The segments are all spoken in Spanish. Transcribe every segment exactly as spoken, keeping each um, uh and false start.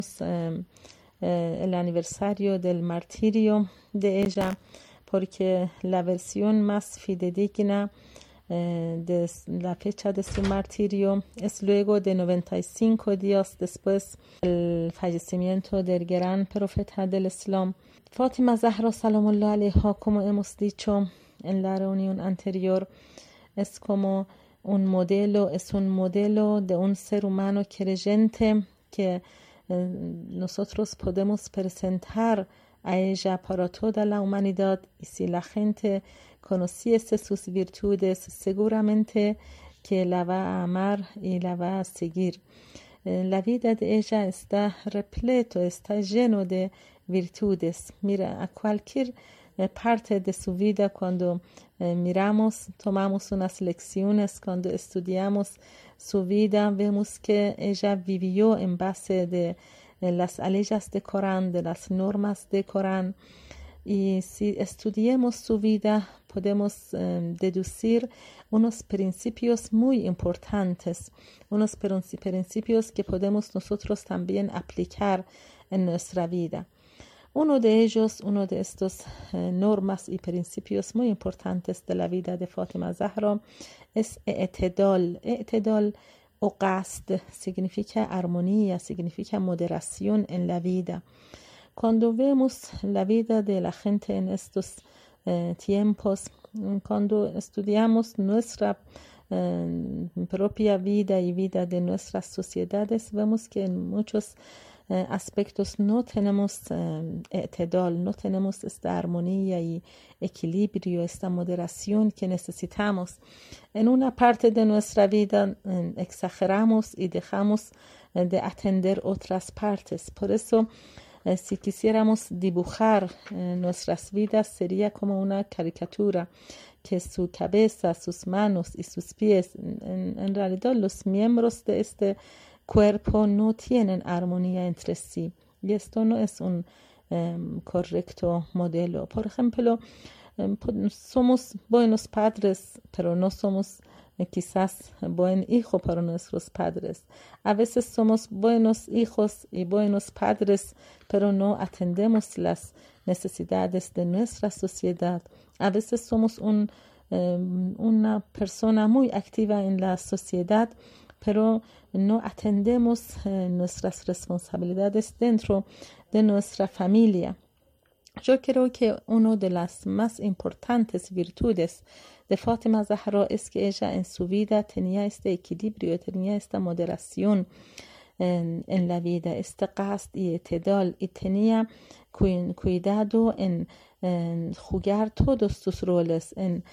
eh, eh, el aniversario del martirio de ella, porque la versión más fidedigna eh, de la fecha de su martirio es luego de noventa y cinco días después del fallecimiento del gran profeta del Islam. Fátima Zahra salam Allah alaiha, como hemos dicho en la reunión anterior, es como un modelo, es un modelo de un ser humano creyente que eh, nosotros podemos presentar a ella para toda la humanidad, y si la gente conociese sus virtudes, seguramente que la va a amar y la va a seguir. Eh, la vida de ella está repleto, está lleno de virtudes. Mira, a cualquier eh, parte de su vida, cuando eh, miramos, tomamos unas lecciones, cuando estudiamos su vida, vemos que ella vivió en base de eh, las leyes de Corán, de las normas de Corán. Y si estudiamos su vida, podemos eh, deducir unos principios muy importantes, unos principios que podemos nosotros también aplicar en nuestra vida. Uno de ellos, uno de estos eh, normas y principios muy importantes de la vida de Fátima Zahra es i'tidal. I'tidal o qasd significa armonía, significa moderación en la vida. Cuando vemos la vida de la gente en estos eh, tiempos, cuando estudiamos nuestra eh, propia vida y vida de nuestras sociedades, vemos que en muchos eh, aspectos no tenemos eh, i'tidal, no tenemos esta armonía y equilibrio, esta moderación que necesitamos. En una parte de nuestra vida eh, exageramos y dejamos eh, de atender otras partes. Por eso, Eh, si quisiéramos dibujar eh, nuestras vidas, sería como una caricatura, que su cabeza, sus manos y sus pies, en, en realidad los miembros de este cuerpo no tienen armonía entre sí, y esto no es un eh, correcto modelo. Por ejemplo, eh, somos buenos padres, pero no somos quizás buen hijo para nuestros padres. A veces somos buenos hijos y buenos padres, pero no atendemos las necesidades de nuestra sociedad. A veces somos un, eh, una persona muy activa en la sociedad, pero no atendemos eh, nuestras responsabilidades dentro de nuestra familia. Yo creo que una de las más importantes virtudes de Fátima Zahra es que ella en su vida tenía este equilibrio, tenía esta moderación en, en la vida, este qasd y i'tidal, y tenía cu- cuidado en, en jugar todos sus roles, en,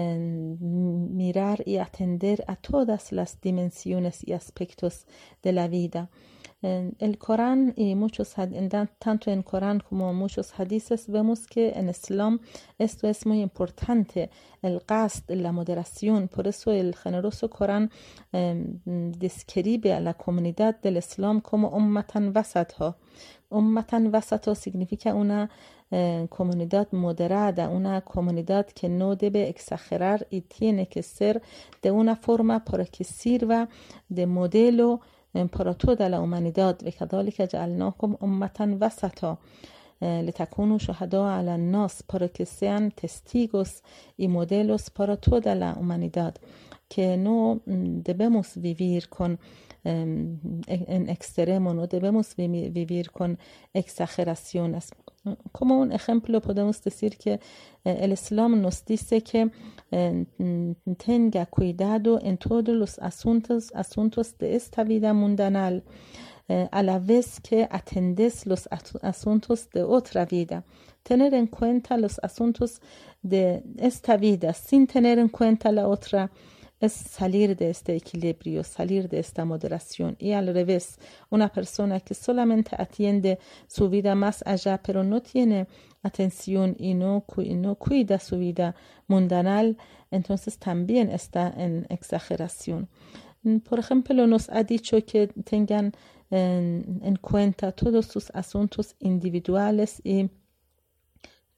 en mirar y atender a todas las dimensiones y aspectos de la vida. En el Corán y muchos, tanto en Corán como en muchos hadices, vemos que en Islam esto es muy importante, el qasd, la moderación. Por eso el generoso Corán eh, describe a la comunidad del Islam como ummatan wasata. Ummatan wasata significa una eh, comunidad moderada, una comunidad que no debe exagerar y tiene que ser de una forma para que sirva de modelo para toda la humanidad. وكذلك جعلناكم أمة وسطا لتكونوا شهداء على الناس, para que sean testigos y modelos para toda la humanidad, que no debemos vivir con um, en extremo, no debemos vi- vivir con exageraciones. Como un ejemplo podemos decir que eh, el Islam nos dice que eh, tenga cuidado en todos los asuntos, asuntos de esta vida mundanal, eh, a la vez que atendes los asuntos de otra vida. Tener en cuenta los asuntos de esta vida sin tener en cuenta la otra es salir de este equilibrio, salir de esta moderación. Y al revés, una persona que solamente atiende su vida más allá, pero no tiene atención y no, y no cuida su vida mundanal, entonces también está en exageración. Por ejemplo, nos ha dicho que tengan en, en cuenta todos sus asuntos individuales y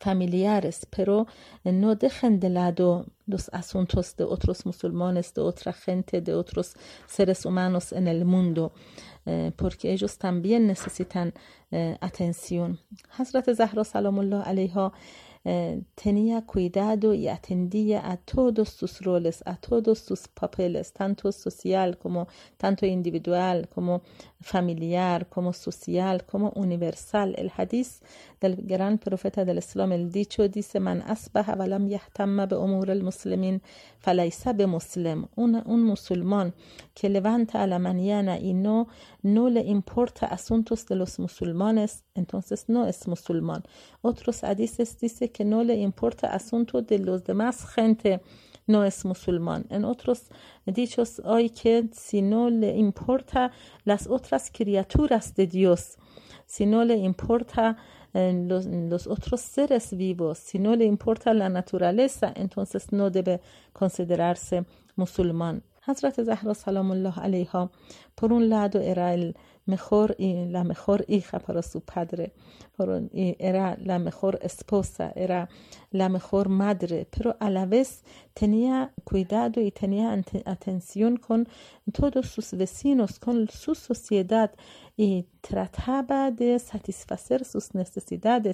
familiares, pero no dejen de lado los asuntos de otros musulmanes, de otra gente, de otros seres humanos en el mundo, eh, porque ellos también necesitan eh, atención. Hazrat Zahra Salam Allah Alaiha eh, tenía cuidado y atendía a todos sus roles, a todos sus papeles, tanto social como tanto individual, como familiar, como social, como universal. El hadith del gran profeta del Islam, el dicho dice: Man asbaha wa lam yahtamma bi umur al-muslimin falaysa bi muslim. Un, un musulmán que levanta a la mañana y no, no le importa asuntos de los musulmanes, entonces no es musulmán. Otros hadices dicen que no le importa asunto de los demás gente, no es musulmán. En otros dichos hay que si no le importa las otras criaturas de Dios, si no le importa eh, los, los otros seres vivos, si no le importa la naturaleza, entonces no debe considerarse musulmán. Hazrat Zahra Salamullah Alaiha, por un lado, era el mejor y la mejor hija para su padre, por, y era la mejor esposa, era la mejor madre, pero a la vez tenía cuidado y tenía atención con todos sus vecinos, con su sociedad, y trataba de satisfacer sus necesidades.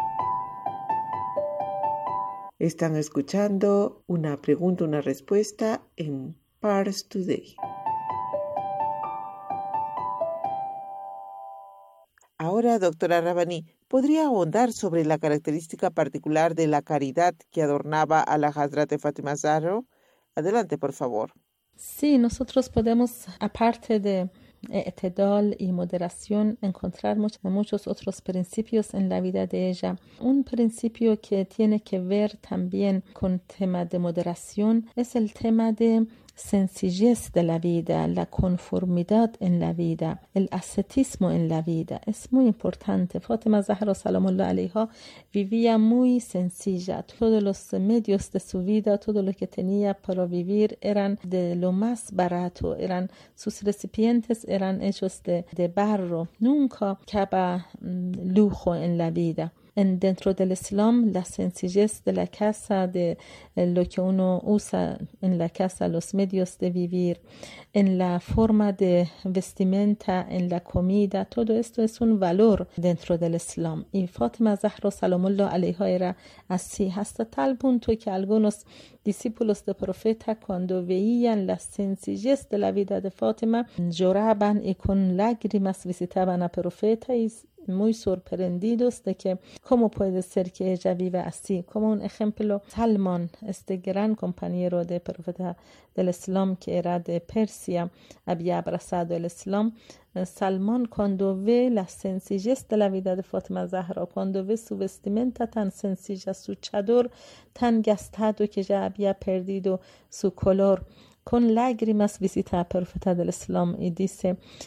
Están escuchando una pregunta, una respuesta en Pars Today. Ahora, doctora Rabbani, ¿podría ahondar sobre la característica particular de la caridad que adornaba a la Hazrat Fátima Zahra? Adelante, por favor. Sí, nosotros podemos, aparte de e'tidal y moderación, encontrar muchos, muchos otros principios en la vida de ella. Un principio que tiene que ver también con el tema de moderación es el tema de sencillez de la vida, la conformidad en la vida, el ascetismo en la vida. Es muy importante. Fátima Zahra Salamullah Alaiha vivía muy sencilla. Todos los medios de su vida, todo lo que tenía para vivir eran de lo más barato. Eran, sus recipientes eran hechos de, de barro. Nunca caba lujo en la vida. En, dentro del Islam, la sencillez de la casa, de eh, lo que uno usa en la casa, los medios de vivir, en la forma de vestimenta, en la comida, todo esto es un valor dentro del Islam. Y Fátima Zahra Salamullah Alaiha era así, hasta tal punto que algunos discípulos del profeta, cuando veían la sencillez de la vida de Fátima, lloraban y con lágrimas visitaban al profeta y muy sorprendidos de que cómo puede ser que ella viva así. Como un ejemplo, Salman, este gran compañero del profeta del Islam que era de Persia, había abrazado el Islam. Salman, cuando ve la sencillez de la vida de Fátima Zahra, cuando ve su vestimenta tan sencilla, su chador tan gastado que ya había perdido su color, con lágrimas visita al profeta del Islam y dice: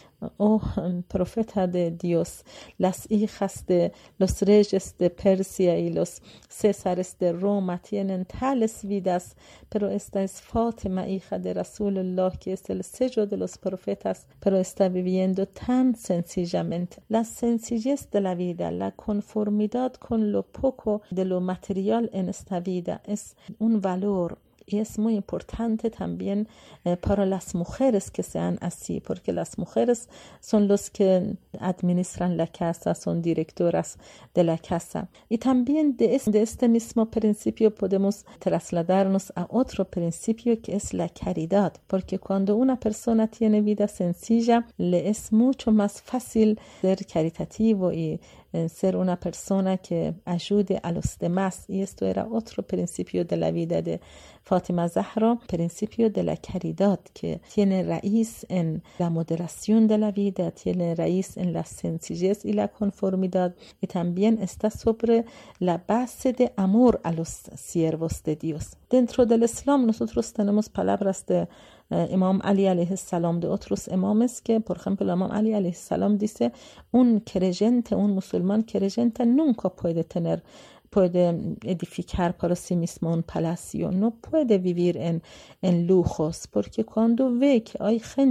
oh profeta de Dios, las hijas de los reyes de Persia y los césares de Roma tienen tales vidas, pero esta es Fátima, hija de Rasulullah, que es el sello de los profetas, pero está viviendo tan sencillamente. La sencillez de la vida, la conformidad con lo poco de lo material en esta vida es un valor. Y es muy importante también eh, para las mujeres que sean así, porque las mujeres son los que administran la casa, son directoras de la casa. Y también de, es, de este mismo principio podemos trasladarnos a otro principio que es la caridad, porque cuando una persona tiene vida sencilla, le es mucho más fácil ser caritativo y eh, ser una persona que ayude a los demás. Y esto era otro principio de la vida de Fátima Zahra, principio de la caridad, que tiene raíz en la moderación de la vida, tiene raíz en la sencillez y la conformidad, y también está sobre la base de amor a los siervos de Dios. Dentro del Islam nosotros tenemos palabras de eh, Imam Ali alayhi salam, de otros imames, que por ejemplo Imam Ali alayhi salam dice: un creyente, un musulmán creyente nunca puede tener puede edificar para sí mismo un palacio, no puede vivir en, en lujos, porque cuando ve que hay gente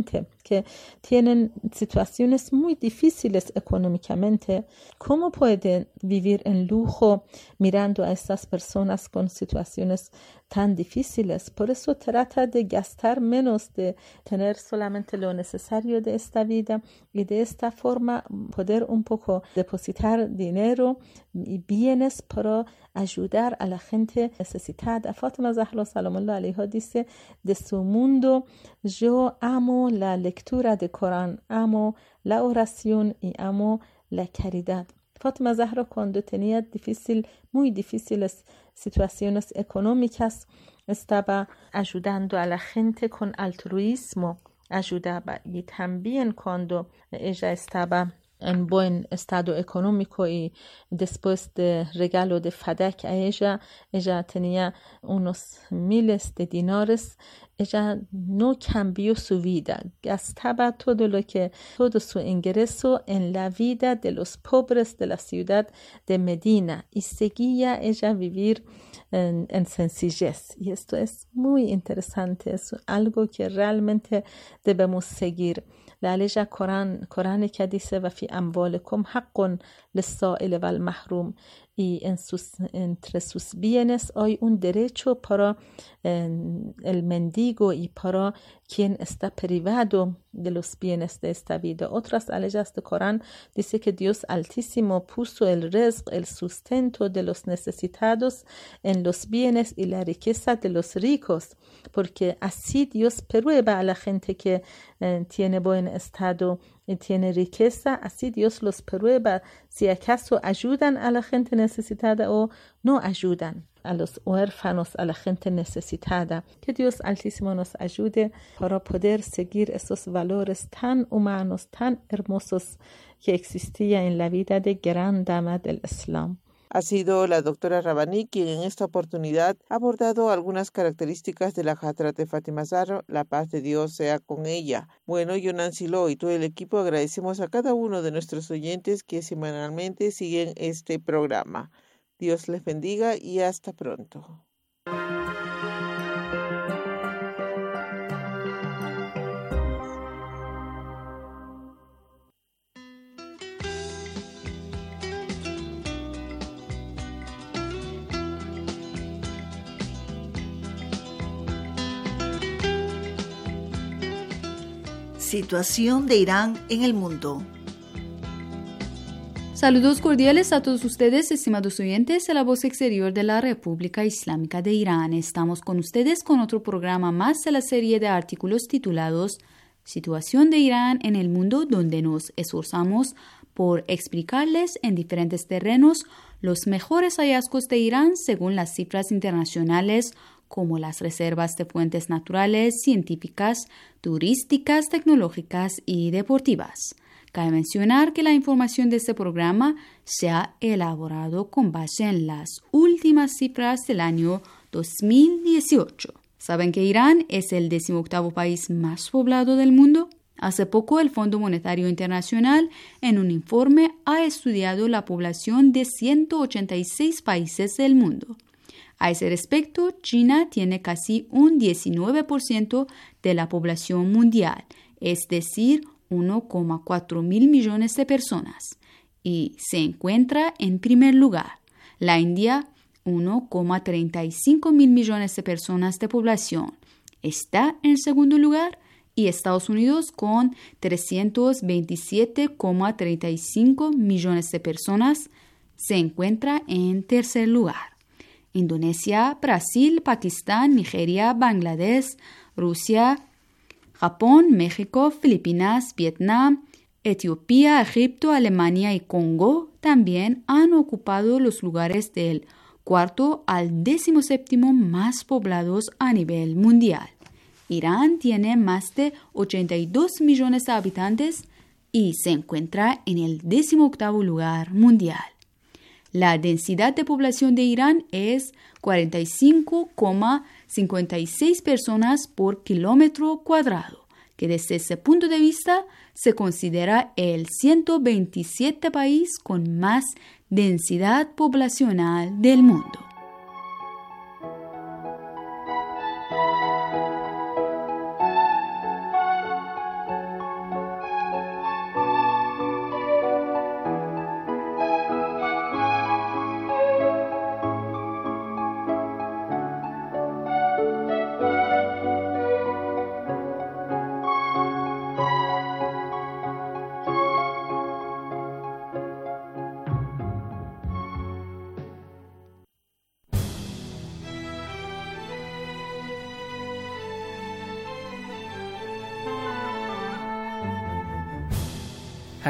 que tienen situaciones muy difíciles económicamente. ¿Cómo pueden vivir en lujo mirando a estas personas con situaciones tan difíciles? Por eso trata de gastar menos, de tener solamente lo necesario de esta vida y de esta forma poder un poco depositar dinero y bienes para ayudar a la gente necesitada. Fátima Zahra Salam Allah Alaiha dice de su mundo: yo amo la lectura de Corán, amo la oración y amo la caridad. Fátima Zahra, cuando tenía difícil, muy difíciles situaciones económicas, estaba ayudando a la gente con altruismo, ayudaba. Y también cuando ella estaba en buen estado económico y después de regalo de Fadak a ella, ella tenía unos miles de dinares. Ella no cambió su vida, gastaba todo lo que, todo su ingreso en la vida de los pobres de la ciudad de Medina y seguía ella vivir en, en sencillez. Y esto es muy interesante, es algo que realmente debemos seguir. La ley Corán, Corán que dice: و فی اموالکم حق للسائل والمحروم, y en sus, entre sus bienes hay un derecho para eh, el mendigo y para quien está privado de los bienes de esta vida. Otras leyes de Corán dice que Dios Altísimo puso el rizq, el sustento de los necesitados en los bienes y la riqueza de los ricos, porque así Dios prueba a la gente que eh, tiene buen estado y tiene riqueza. Así Dios los prueba si acaso ayudan a la gente necesitada o no ayudan a los huérfanos, a la gente necesitada. Que Dios Altísimo nos ayude para poder seguir esos valores tan humanos, tan hermosos que existían en la vida de gran dama del Islam. Ha sido la doctora Rabbani quien en esta oportunidad ha abordado algunas características de la Hazrat Fátima Zahra, la paz de Dios sea con ella. Bueno, yo, Nancy Lo, y todo el equipo agradecemos a cada uno de nuestros oyentes que semanalmente siguen este programa. Dios les bendiga y hasta pronto. Situación de Irán en el mundo. Saludos cordiales a todos ustedes, estimados oyentes de la voz exterior de la República Islámica de Irán. Estamos con ustedes con otro programa más de la serie de artículos titulados Situación de Irán en el mundo, donde nos esforzamos por explicarles en diferentes terrenos los mejores hallazgos de Irán según las cifras internacionales, como las reservas de fuentes naturales, científicas, turísticas, tecnológicas y deportivas. Cabe mencionar que la información de este programa se ha elaborado con base en las últimas cifras del año dos mil dieciocho. ¿Saben que Irán es el decimoctavo país más poblado del mundo? Hace poco el Fondo Monetario Internacional, en un informe, ha estudiado la población de ciento ochenta y seis países del mundo. A ese respecto, China tiene casi un diecinueve por ciento de la población mundial, es decir, uno coma cuatro mil millones de personas, y se encuentra en primer lugar. La India, uno coma treinta y cinco mil millones de personas de población, está en segundo lugar, y Estados Unidos, con trescientos veintisiete coma treinta y cinco millones de personas, se encuentra en tercer lugar. Indonesia, Brasil, Pakistán, Nigeria, Bangladesh, Rusia, Japón, México, Filipinas, Vietnam, Etiopía, Egipto, Alemania y Congo también han ocupado los lugares del cuarto al décimo séptimo más poblados a nivel mundial. Irán tiene más de ochenta y dos millones de habitantes y se encuentra en el décimo octavo lugar mundial. La densidad de población de Irán es cuarenta y cinco coma cincuenta y seis personas por kilómetro cuadrado, que desde ese punto de vista se considera el ciento veintisiete país con más densidad poblacional del mundo.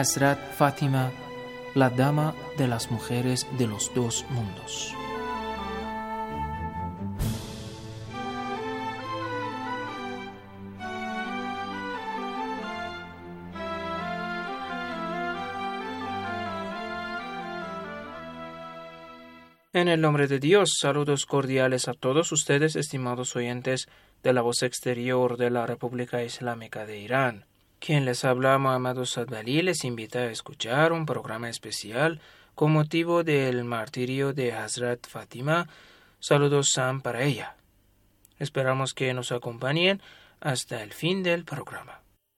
Hazrat Fátima, la dama de las mujeres de los dos mundos. En el nombre de Dios, saludos cordiales a todos ustedes, estimados oyentes de la voz exterior de la República Islámica de Irán. Quien les habla, Muhammad Sadali, les invita a escuchar un programa especial con motivo del martirio de Hazrat Fátima. Saludos Sam para ella. Esperamos que nos acompañen hasta el fin del programa.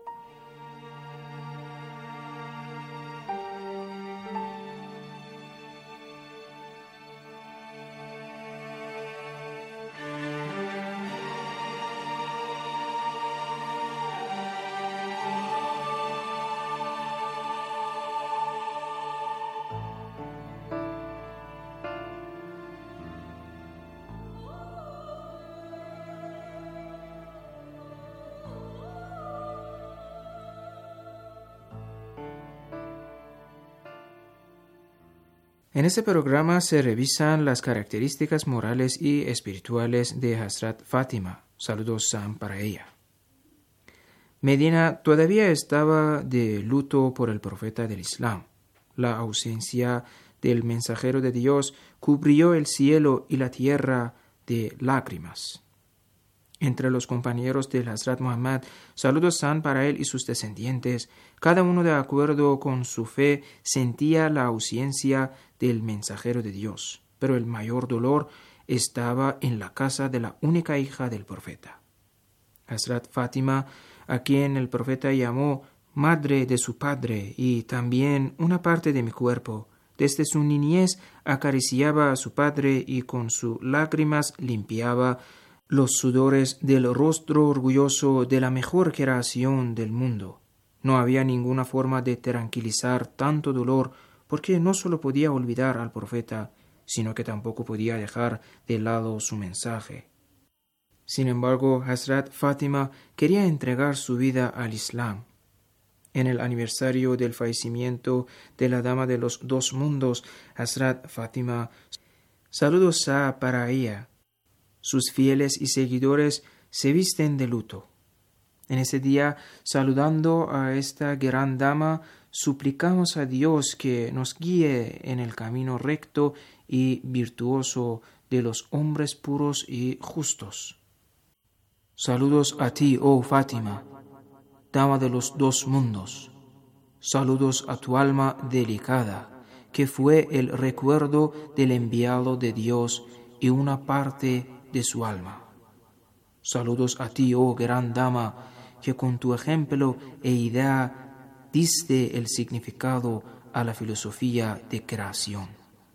En este programa se revisan las características morales y espirituales de Hazrat Fátima. Saludos Sam para ella. Medina todavía estaba de luto por el profeta del Islam. La ausencia del mensajero de Dios cubrió el cielo y la tierra de lágrimas. Entre los compañeros del Hazrat Muhammad, saludos Sam para él y sus descendientes, cada uno de acuerdo con su fe sentía la ausencia del mensajero de Dios, pero el mayor dolor estaba en la casa de la única hija del profeta. Hazrat Fátima, a quien el profeta llamó madre de su padre y también una parte de mi cuerpo, desde su niñez acariciaba a su padre y con sus lágrimas limpiaba los sudores del rostro orgulloso de la mejor creación del mundo. No había ninguna forma de tranquilizar tanto dolor, porque no solo podía olvidar al profeta, sino que tampoco podía dejar de lado su mensaje. Sin embargo, Hazrat Fátima quería entregar su vida al Islam. En el aniversario del fallecimiento de la Dama de los Dos Mundos, Hazrat Fátima, saludos a para ella. Sus fieles y seguidores se visten de luto. En ese día, saludando a esta gran dama, suplicamos a Dios que nos guíe en el camino recto y virtuoso de los hombres puros y justos. Saludos a ti, oh Fátima, dama de los dos mundos. Saludos a tu alma delicada, que fue el recuerdo del enviado de Dios y una parte de su alma. Saludos a ti, oh gran dama, que con tu ejemplo e idea diste el significado a la filosofía de creación.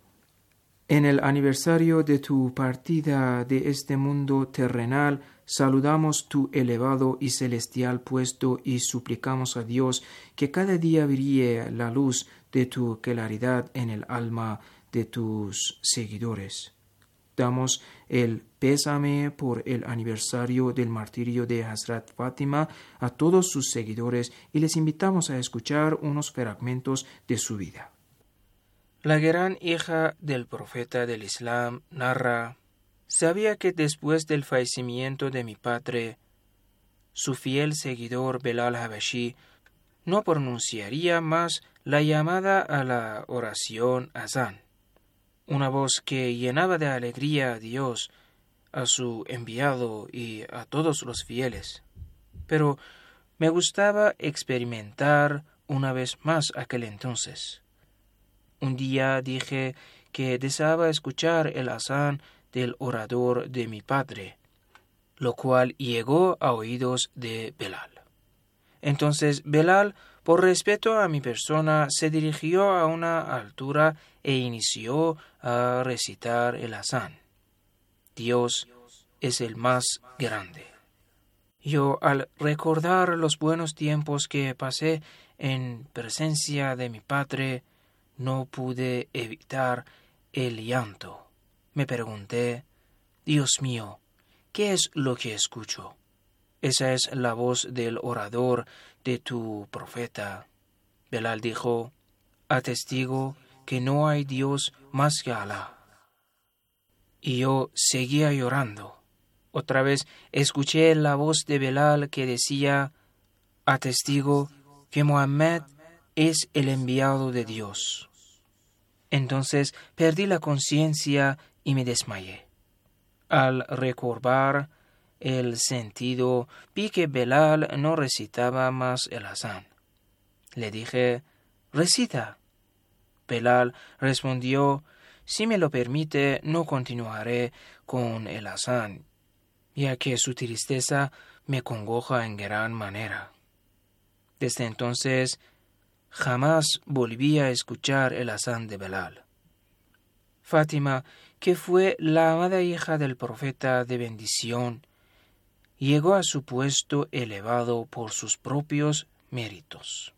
En el aniversario de tu partida de este mundo terrenal, saludamos tu elevado y celestial puesto y suplicamos a Dios que cada día brille la luz de tu claridad en el alma de tus seguidores. Damos el pésame por el aniversario del martirio de Hazrat Fátima a todos sus seguidores y les invitamos a escuchar unos fragmentos de su vida. La gran hija del profeta del Islam narra: sabía que después del fallecimiento de mi padre, su fiel seguidor Belal Habashi no pronunciaría más la llamada a la oración azán, una voz que llenaba de alegría a Dios, a su enviado y a todos los fieles. Pero me gustaba experimentar una vez más aquel entonces. Un día dije que deseaba escuchar el azán del orador de mi padre, lo cual llegó a oídos de Belal. Entonces Belal, por respeto a mi persona, se dirigió a una altura e inició a recitar el azán. Dios es el más grande. Yo, al recordar los buenos tiempos que pasé en presencia de mi padre, no pude evitar el llanto. Me pregunté: Dios mío, ¿qué es lo que escucho? Esa es la voz del orador de tu profeta. Belal dijo: atestigo que no hay Dios más que Alá. Y yo seguía llorando. Otra vez escuché la voz de Belal que decía: atestigo que Mohammed es el enviado de Dios. Entonces perdí la conciencia y me desmayé. Al recobrar el sentido, vi que Belal no recitaba más el azán. Le dije: recita. Belal respondió: si me lo permite, no continuaré con el azán, ya que su tristeza me congoja en gran manera. Desde entonces, jamás volví a escuchar el azán de Belal. Fátima, que fue la amada hija del profeta de bendición, llegó a su puesto elevado por sus propios méritos.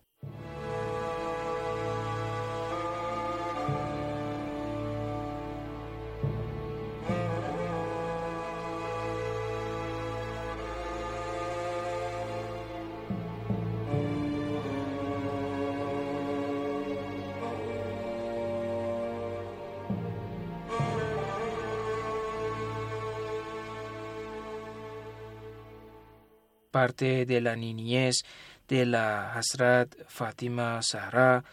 Parte de la niñez de la Hazrat Fátima Zahra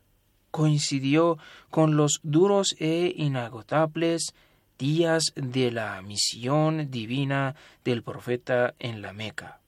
coincidió con los duros e inagotables días de la misión divina del profeta en la Meca.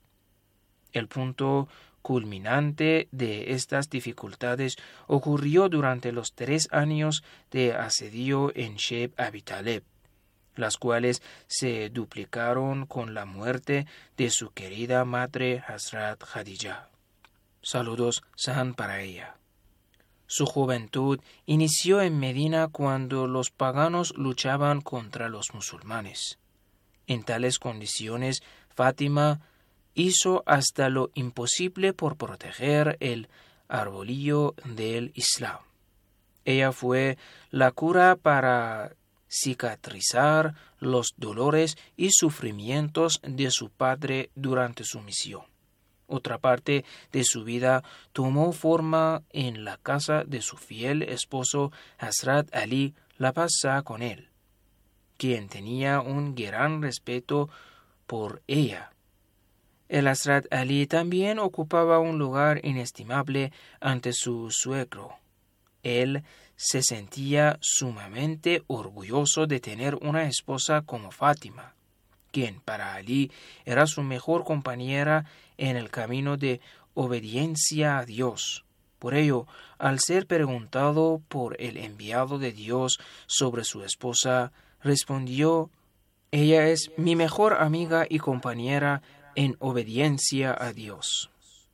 El punto culminante de estas dificultades ocurrió durante los tres años de asedio en Sheikh Abi Taleb, las cuales se duplicaron con la muerte de su querida madre Hazrat Khadija. Saludos sean para ella. Su juventud inició en Medina cuando los paganos luchaban contra los musulmanes. En tales condiciones, Fátima hizo hasta lo imposible por proteger el arbolillo del Islam. Ella fue la cura para cicatrizar los dolores y sufrimientos de su padre durante su misión. Otra parte de su vida tomó forma en la casa de su fiel esposo Hazrat Ali, la paz sea con él, quien tenía un gran respeto por ella. El Hazrat Ali también ocupaba un lugar inestimable ante su suegro. Él se sentía sumamente orgulloso de tener una esposa como Fátima, quien para Ali era su mejor compañera en el camino de obediencia a Dios. Por ello, al ser preguntado por el enviado de Dios sobre su esposa, respondió: ella es mi mejor amiga y compañera en obediencia a Dios.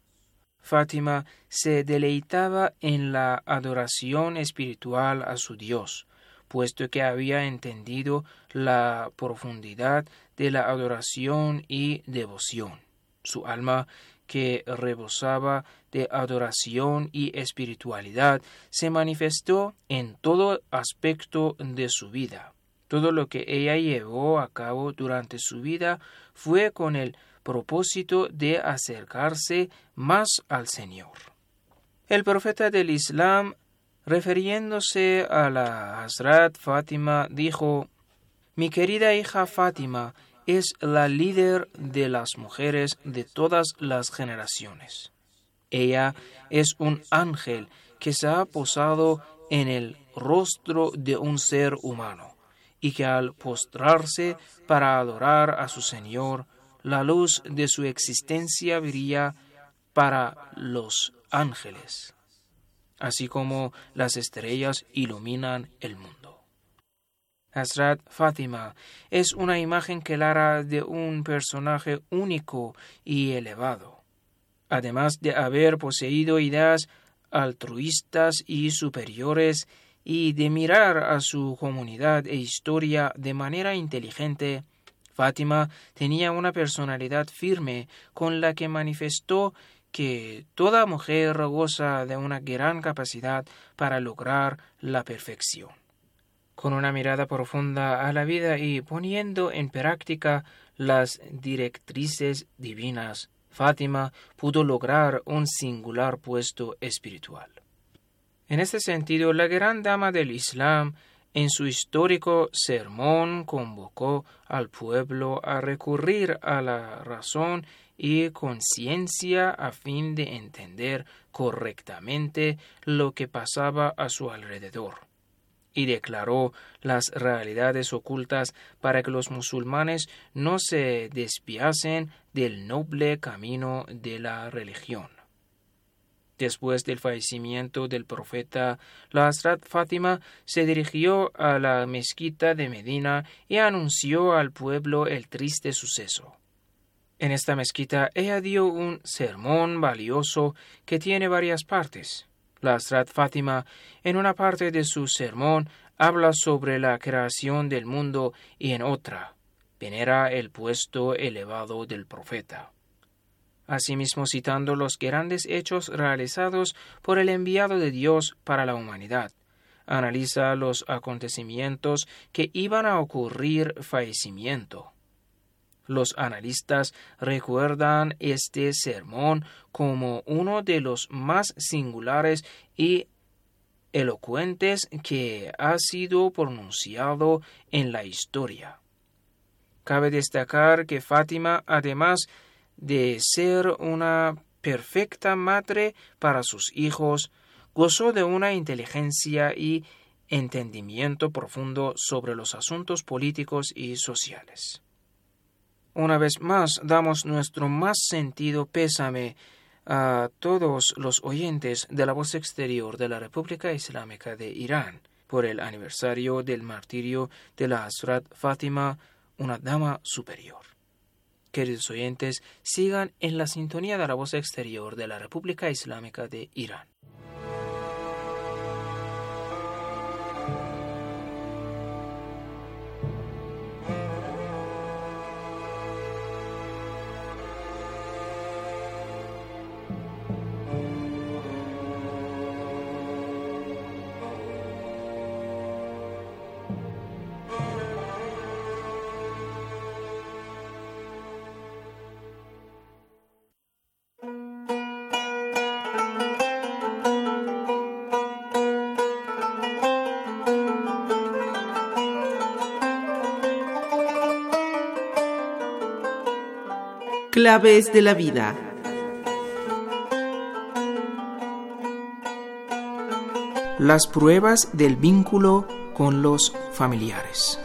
Fátima se deleitaba en la adoración espiritual a su Dios, puesto que había entendido la profundidad de la adoración y devoción. Su alma, que rebosaba de adoración y espiritualidad, se manifestó en todo aspecto de su vida. Todo lo que ella llevó a cabo durante su vida fue con el propósito de acercarse más al Señor. El profeta del Islam, refiriéndose a la Hazrat Fátima, dijo: mi querida hija Fátima es la líder de las mujeres de todas las generaciones. Ella es un ángel que se ha posado en el rostro de un ser humano y que al postrarse para adorar a su Señor, la luz de su existencia brilla para los ángeles, así como las estrellas iluminan el mundo. Hazrat Fátima es una imagen clara de un personaje único y elevado. Además de haber poseído ideas altruistas y superiores y de mirar a su comunidad e historia de manera inteligente, Fátima tenía una personalidad firme con la que manifestó que toda mujer goza de una gran capacidad para lograr la perfección. Con una mirada profunda a la vida y poniendo en práctica las directrices divinas, Fátima pudo lograr un singular puesto espiritual. En este sentido, la gran dama del Islam, en su histórico sermón, convocó al pueblo a recurrir a la razón y conciencia a fin de entender correctamente lo que pasaba a su alrededor, y declaró las realidades ocultas para que los musulmanes no se desviasen del noble camino de la religión. Después del fallecimiento del profeta, la Hazrat Fátima se dirigió a la mezquita de Medina y anunció al pueblo el triste suceso. En esta mezquita ella dio un sermón valioso que tiene varias partes. La Hazrat Fátima, en una parte de su sermón, habla sobre la creación del mundo y en otra, venera el puesto elevado del profeta. Asimismo, citando los grandes hechos realizados por el enviado de Dios para la humanidad, analiza los acontecimientos que iban a ocurrir fallecimiento. Los analistas recuerdan este sermón como uno de los más singulares y elocuentes que ha sido pronunciado en la historia. Cabe destacar que Fátima, además de ser una perfecta madre para sus hijos, gozó de una inteligencia y entendimiento profundo sobre los asuntos políticos y sociales. Una vez más, damos nuestro más sentido pésame a todos los oyentes de la Voz Exterior de la República Islámica de Irán por el aniversario del martirio de la Hazrat Fátima, una dama superior. Queridos oyentes, sigan en la sintonía de la Voz Exterior de la República Islámica de Irán. Claves de la vida. Las pruebas del vínculo con los familiares.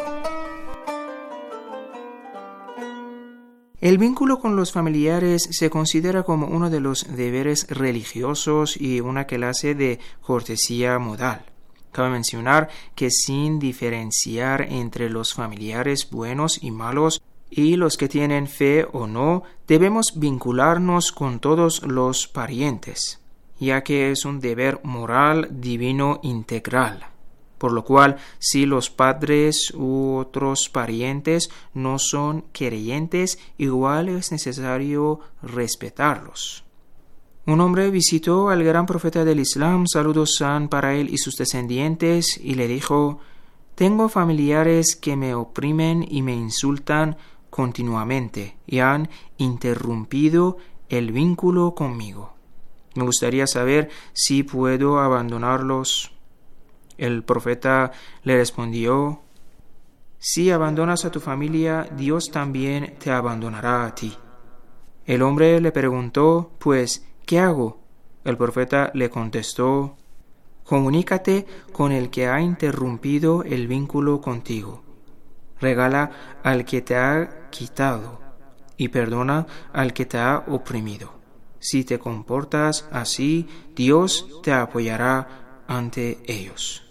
El vínculo con los familiares se considera como uno de los deberes religiosos y una clase de cortesía modal. Cabe mencionar que sin diferenciar entre los familiares buenos y malos y los que tienen fe o no, debemos vincularnos con todos los parientes, ya que es un deber moral divino integral. Por lo cual, si los padres u otros parientes no son creyentes, igual es necesario respetarlos. Un hombre visitó al gran profeta del Islam, saludos sean para él y sus descendientes, y le dijo: «Tengo familiares que me oprimen y me insultan continuamente y han interrumpido el vínculo conmigo. Me gustaría saber si puedo abandonarlos». El profeta le respondió: «Si abandonas a tu familia, Dios también te abandonará a ti». El hombre le preguntó: «Pues, ¿qué hago?». El profeta le contestó: «Comunícate con el que ha interrumpido el vínculo contigo. Regala al que te ha quitado y perdona al que te ha oprimido. Si te comportas así, Dios te apoyará ante ellos».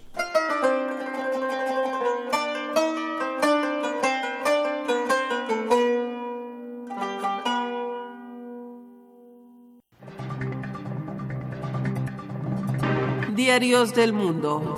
Diarios del Mundo.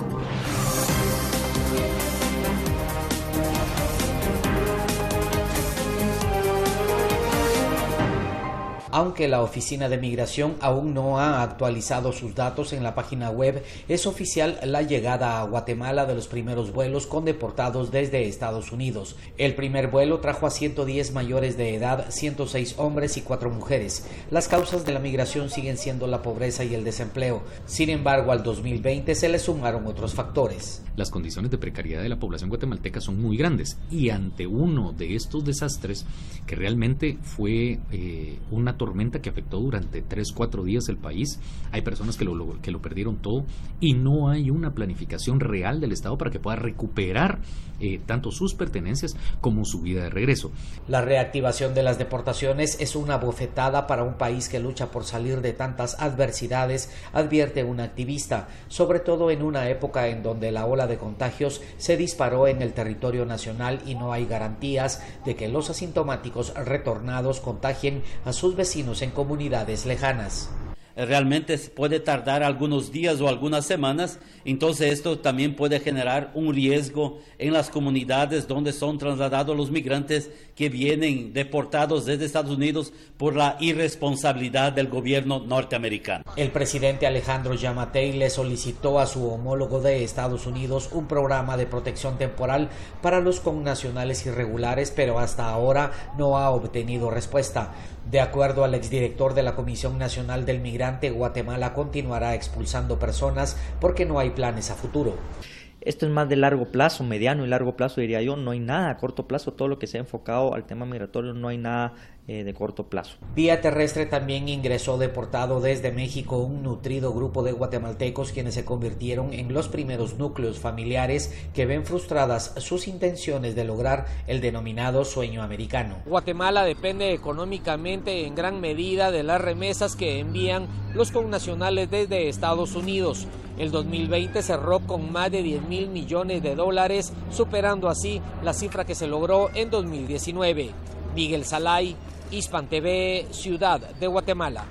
Aunque la Oficina de Migración aún no ha actualizado sus datos en la página web, es oficial la llegada a Guatemala de los primeros vuelos con deportados desde Estados Unidos. El primer vuelo trajo a ciento diez mayores de edad, ciento seis hombres y cuatro mujeres. Las causas de la migración siguen siendo la pobreza y el desempleo. Sin embargo, al dos mil veinte se le sumaron otros factores. Las condiciones de precariedad de la población guatemalteca son muy grandes y ante uno de estos desastres, que realmente fue eh, una tormenta que afectó durante tres, cuatro días el país, hay personas que lo, lo, que lo perdieron todo y no hay una planificación real del Estado para que pueda recuperar eh, tanto sus pertenencias como su vida de regreso. La reactivación de las deportaciones es una bofetada para un país que lucha por salir de tantas adversidades, advierte un activista, sobre todo en una época en donde la ola de contagios se disparó en el territorio nacional y no hay garantías de que los asintomáticos retornados contagien a sus vecinos en comunidades lejanas. Realmente puede tardar algunos días o algunas semanas, entonces esto también puede generar un riesgo en las comunidades donde son trasladados los migrantes que vienen deportados desde Estados Unidos por la irresponsabilidad del gobierno norteamericano. El presidente Alejandro Yamatei le solicitó a su homólogo de Estados Unidos un programa de protección temporal para los connacionales irregulares, pero hasta ahora no ha obtenido respuesta. De acuerdo al exdirector de la Comisión Nacional del Migrante, Guatemala continuará expulsando personas porque no hay planes a futuro. Esto es más de largo plazo, mediano y largo plazo diría yo, no hay nada a corto plazo, todo lo que se ha enfocado al tema migratorio no hay nada eh, de corto plazo. Vía terrestre también ingresó deportado desde México un nutrido grupo de guatemaltecos quienes se convirtieron en los primeros núcleos familiares que ven frustradas sus intenciones de lograr el denominado sueño americano. Guatemala depende económicamente en gran medida de las remesas que envían los connacionales desde Estados Unidos. El dos mil veinte cerró con más de diez mil millones de dólares, superando así la cifra que se logró en dos mil diecinueve. Miguel Salay, Hispan T V, Ciudad de Guatemala.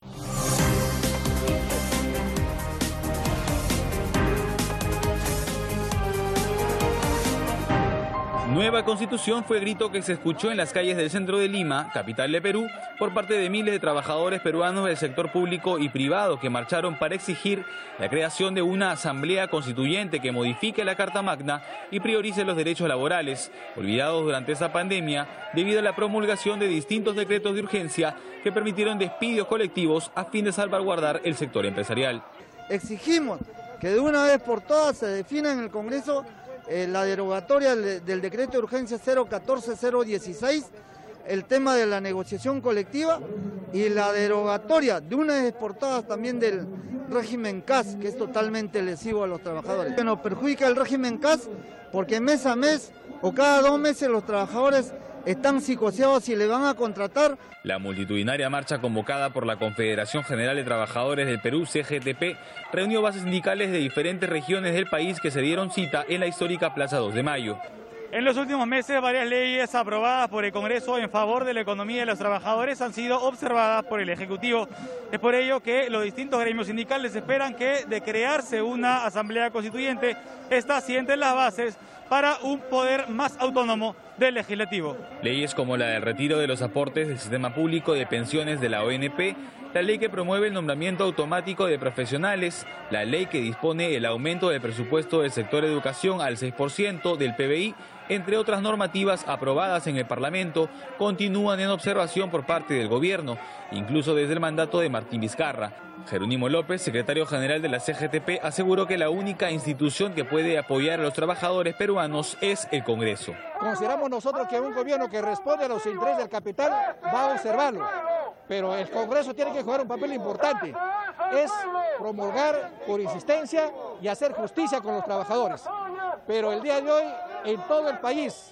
Nueva Constitución fue el grito que se escuchó en las calles del centro de Lima, capital de Perú, por parte de miles de trabajadores peruanos del sector público y privado que marcharon para exigir la creación de una asamblea constituyente que modifique la Carta Magna y priorice los derechos laborales, olvidados durante esta pandemia debido a la promulgación de distintos decretos de urgencia que permitieron despidos colectivos a fin de salvaguardar el sector empresarial. Exigimos que de una vez por todas se defina en el Congreso Eh, la derogatoria del, del decreto de urgencia cero catorce cero dieciséis, el tema de la negociación colectiva y la derogatoria de una vez por todas también del régimen C A S, que es totalmente lesivo a los trabajadores. Nos perjudica el régimen C A S porque mes a mes o cada dos meses los trabajadores están psicoseados y le van a contratar. La multitudinaria marcha convocada por la Confederación General de Trabajadores del Perú, C G T P, reunió bases sindicales de diferentes regiones del país que se dieron cita en la histórica Plaza dos de Mayo. En los últimos meses, varias leyes aprobadas por el Congreso en favor de la economía de los trabajadores han sido observadas por el Ejecutivo. Es por ello que los distintos gremios sindicales esperan que, de crearse una asamblea constituyente, esta siente las bases para un poder más autónomo del Legislativo. Leyes como la del retiro de los aportes del sistema público de pensiones de la O N P, la ley que promueve el nombramiento automático de profesionales, la ley que dispone el aumento del presupuesto del sector educación al seis por ciento del P B I, entre otras normativas aprobadas en el Parlamento, continúan en observación por parte del gobierno, incluso desde el mandato de Martín Vizcarra. Jerónimo López, secretario general de la C G T P, aseguró que la única institución que puede apoyar a los trabajadores peruanos es el Congreso. Consideramos nosotros que un gobierno que responde a los intereses del capital va a observarlo, pero el Congreso tiene que jugar un papel importante, es promulgar por insistencia y hacer justicia con los trabajadores. Pero el día de hoy, en todo el país,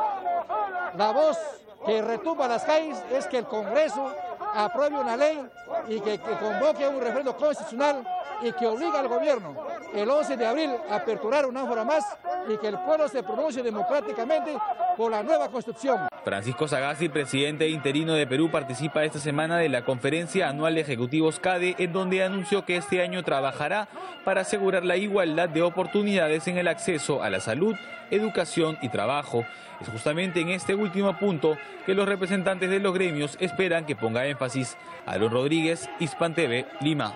la voz que retumba las calles es que el Congreso apruebe una ley y que, que convoque un referendo constitucional y que obliga al gobierno el once de abril a aperturar una hora más y que el pueblo se pronuncie democráticamente por la nueva Constitución. Francisco Sagasti, presidente interino de Perú, participa esta semana de la conferencia anual de ejecutivos CADE, en donde anunció que este año trabajará para asegurar la igualdad de oportunidades en el acceso a la salud, educación y trabajo. Es justamente en este último punto que los representantes de los gremios esperan que ponga énfasis. Aaron Rodríguez, Hispan T V, Lima.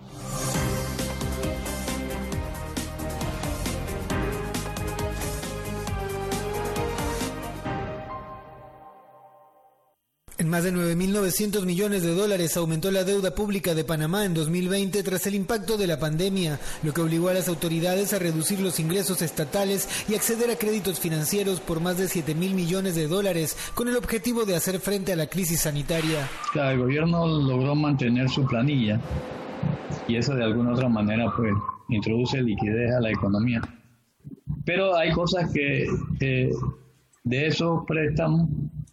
En más de nueve mil novecientos millones de dólares aumentó la deuda pública de Panamá en dos mil veinte tras el impacto de la pandemia, lo que obligó a las autoridades a reducir los ingresos estatales y acceder a créditos financieros por más de siete mil millones de dólares, con el objetivo de hacer frente a la crisis sanitaria. Claro, el gobierno logró mantener su planilla y eso de alguna otra manera pues introduce liquidez a la economía. Pero hay cosas que eh, de esos préstamos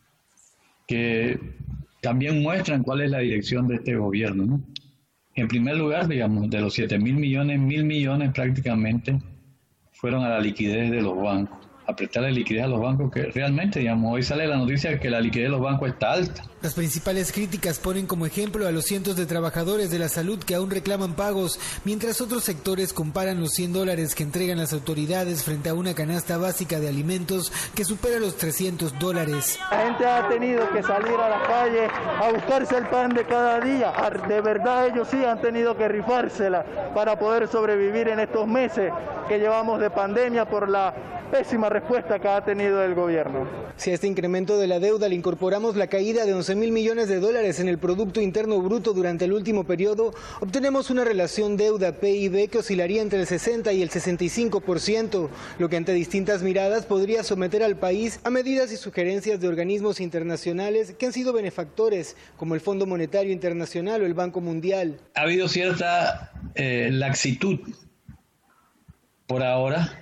que también muestran cuál es la dirección de este gobierno, ¿no? En primer lugar, digamos, de los siete mil millones, mil millones prácticamente fueron a la liquidez de los bancos, a prestarle liquidez a los bancos, que realmente, digamos, hoy sale la noticia de que la liquidez de los bancos está alta. Las principales críticas ponen como ejemplo a los cientos de trabajadores de la salud que aún reclaman pagos, mientras otros sectores comparan los cien dólares que entregan las autoridades frente a una canasta básica de alimentos que supera los trescientos dólares. La gente ha tenido que salir a la calle a buscarse el pan de cada día. De verdad ellos sí han tenido que rifársela para poder sobrevivir en estos meses que llevamos de pandemia por la pésima respuesta que ha tenido el gobierno. Si a este incremento de la deuda le incorporamos la caída de once mil millones de dólares en el Producto Interno Bruto durante el último periodo, obtenemos una relación deuda-P I B que oscilaría entre el sesenta y el sesenta y cinco por ciento, lo que ante distintas miradas podría someter al país a medidas y sugerencias de organismos internacionales que han sido benefactores, como el Fondo Monetario Internacional o el Banco Mundial. Ha habido cierta eh, laxitud por ahora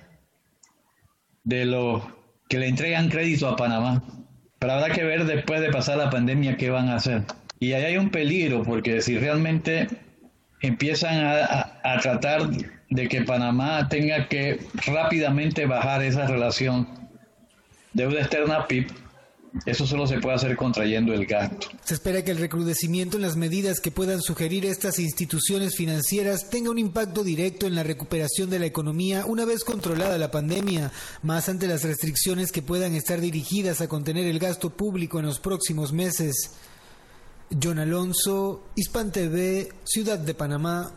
de los que le entregan crédito a Panamá, pero habrá que ver después de pasar la pandemia qué van a hacer. Y ahí hay un peligro, porque si realmente empiezan a, a, a tratar de que Panamá tenga que rápidamente bajar esa relación deuda externa P I B, eso solo se puede hacer contrayendo el gasto. Se espera que el recrudecimiento en las medidas que puedan sugerir estas instituciones financieras tenga un impacto directo en la recuperación de la economía una vez controlada la pandemia, más ante las restricciones que puedan estar dirigidas a contener el gasto público en los próximos meses. John Alonso, Hispan T V, Ciudad de Panamá.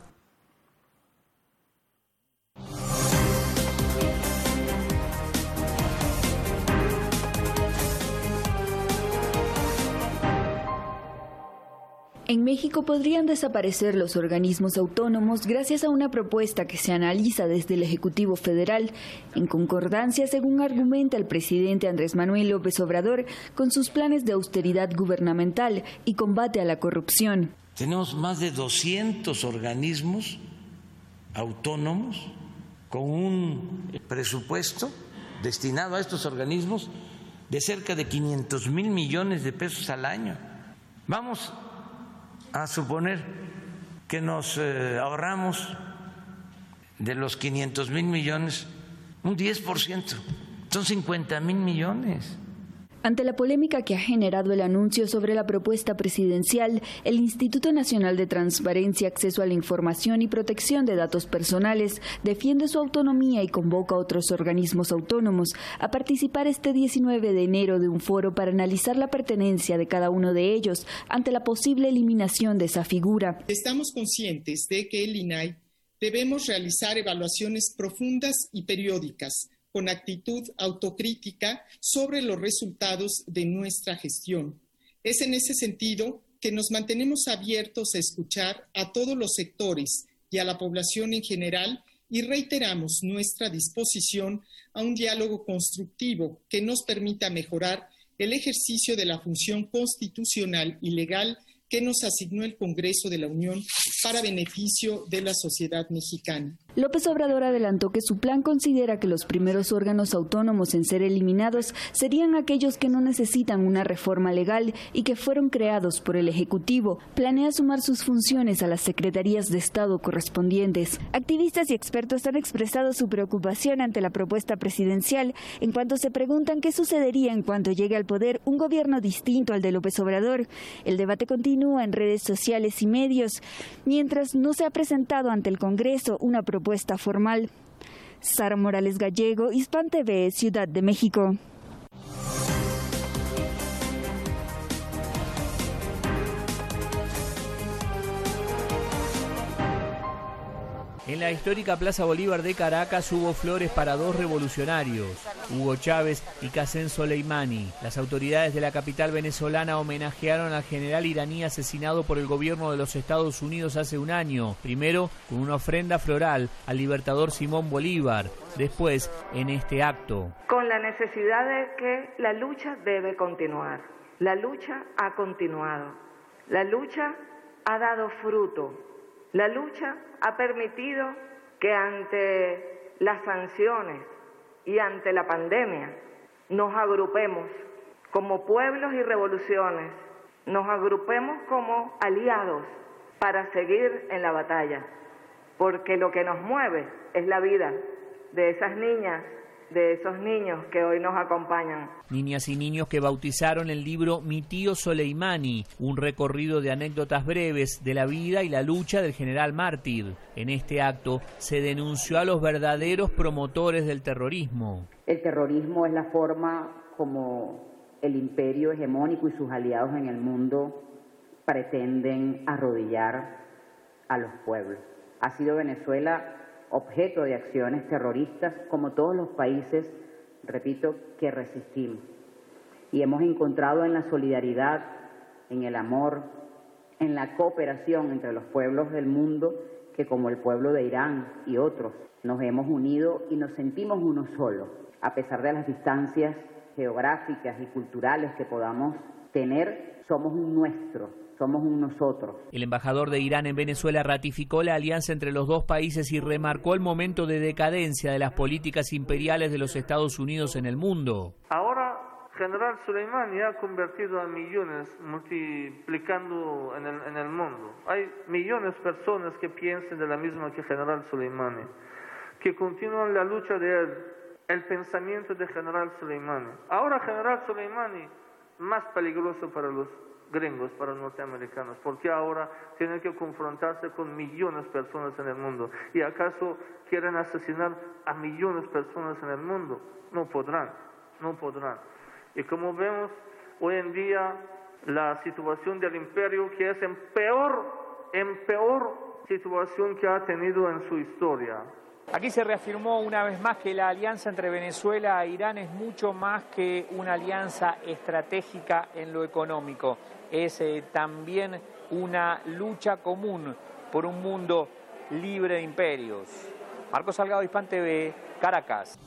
En México podrían desaparecer los organismos autónomos gracias a una propuesta que se analiza desde el Ejecutivo Federal, en concordancia, según argumenta el presidente Andrés Manuel López Obrador, con sus planes de austeridad gubernamental y combate a la corrupción. Tenemos más de doscientos organismos autónomos con un presupuesto destinado a estos organismos de cerca de quinientos mil millones de pesos al año. Vamos a suponer que nos eh, ahorramos de los quinientos mil millones un diez por ciento, son cincuenta mil millones. Ante la polémica que ha generado el anuncio sobre la propuesta presidencial, el Instituto Nacional de Transparencia, Acceso a la Información y Protección de Datos Personales defiende su autonomía y convoca a otros organismos autónomos a participar este diecinueve de enero de un foro para analizar la pertenencia de cada uno de ellos ante la posible eliminación de esa figura. Estamos conscientes de que el I N A I debemos realizar evaluaciones profundas y periódicas con actitud autocrítica sobre los resultados de nuestra gestión. Es en ese sentido que nos mantenemos abiertos a escuchar a todos los sectores y a la población en general y reiteramos nuestra disposición a un diálogo constructivo que nos permita mejorar el ejercicio de la función constitucional y legal que nos asignó el Congreso de la Unión para beneficio de la sociedad mexicana. López Obrador adelantó que su plan considera que los primeros órganos autónomos en ser eliminados serían aquellos que no necesitan una reforma legal y que fueron creados por el Ejecutivo. Planea sumar sus funciones a las secretarías de Estado correspondientes. Activistas y expertos han expresado su preocupación ante la propuesta presidencial en cuanto se preguntan qué sucedería en cuanto llegue al poder un gobierno distinto al de López Obrador. El debate continúa en redes sociales y medios, mientras no se ha presentado ante el Congreso una propuesta Propuesta formal. Sara Morales Gallego, Hispan T V, Ciudad de México. En la histórica Plaza Bolívar de Caracas hubo flores para dos revolucionarios, Hugo Chávez y Qasem Soleimani. Las autoridades de la capital venezolana homenajearon al general iraní asesinado por el gobierno de los Estados Unidos hace un año, primero con una ofrenda floral al libertador Simón Bolívar, después en este acto. Con la necesidad de que la lucha debe continuar. La lucha ha continuado. La lucha ha dado fruto. La lucha ha permitido que ante las sanciones y ante la pandemia nos agrupemos como pueblos y revoluciones, nos agrupemos como aliados para seguir en la batalla, porque lo que nos mueve es la vida de esas niñas, de esos niños que hoy nos acompañan. Niñas y niños que bautizaron el libro Mi tío Soleimani, un recorrido de anécdotas breves de la vida y la lucha del general mártir. En este acto se denunció a los verdaderos promotores del terrorismo. El terrorismo es la forma como el imperio hegemónico y sus aliados en el mundo pretenden arrodillar a los pueblos. Ha sido Venezuela objeto de acciones terroristas, como todos los países, repito, que resistimos. Y hemos encontrado en la solidaridad, en el amor, en la cooperación entre los pueblos del mundo, que como el pueblo de Irán y otros, nos hemos unido y nos sentimos uno solo, a pesar de las distancias geográficas y culturales que podamos tener, somos un nuestro. Somos un nosotros. El embajador de Irán en Venezuela ratificó la alianza entre los dos países y remarcó el momento de decadencia de las políticas imperiales de los Estados Unidos en el mundo. Ahora, general Soleimani ha convertido a millones, multiplicando en el, en el mundo. Hay millones de personas que piensan de la misma que general Soleimani, que continúan la lucha de él, el pensamiento de general Soleimani. Ahora, general Soleimani, más peligroso para los gringos, para los norteamericanos, porque ahora tienen que confrontarse con millones de personas en el mundo. ¿Y acaso quieren asesinar a millones de personas en el mundo? No podrán, no podrán. Y como vemos hoy en día, la situación del imperio, que es en peor, en peor situación que ha tenido en su historia. Aquí se reafirmó una vez más que la alianza entre Venezuela e Irán es mucho más que una alianza estratégica en lo económico. Es eh, también una lucha común por un mundo libre de imperios. Marcos Salgado, Hispan T V, Caracas.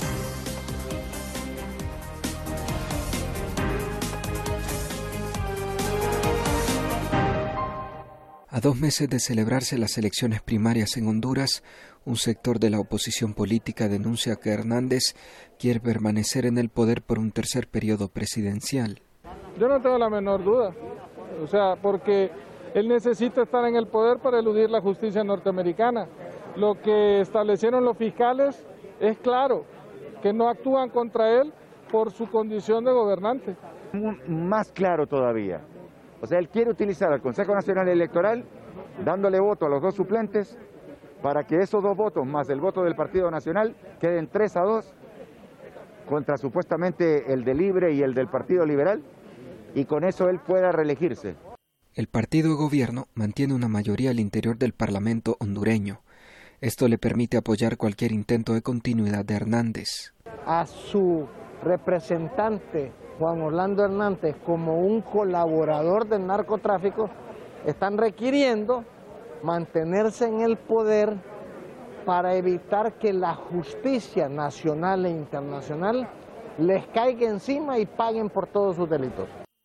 A dos meses de celebrarse las elecciones primarias en Honduras, un sector de la oposición política denuncia que Hernández quiere permanecer en el poder por un tercer periodo presidencial. Yo no tengo la menor duda, o sea, porque él necesita estar en el poder para eludir la justicia norteamericana. Lo que establecieron los fiscales es claro, que no actúan contra él por su condición de gobernante. Más claro todavía. O sea, él quiere utilizar al Consejo Nacional Electoral, dándole voto a los dos suplentes, para que esos dos votos, más el voto del Partido Nacional, queden tres a dos, contra supuestamente el de Libre y el del Partido Liberal, y con eso él pueda reelegirse. El partido de gobierno mantiene una mayoría al interior del Parlamento hondureño. Esto le permite apoyar cualquier intento de continuidad de Hernández. A su representante, Juan Orlando Hernández, como un colaborador del narcotráfico, están requiriendo mantenerse en el poder para evitar que la justicia nacional e internacional les caiga encima y paguen por todos sus delitos.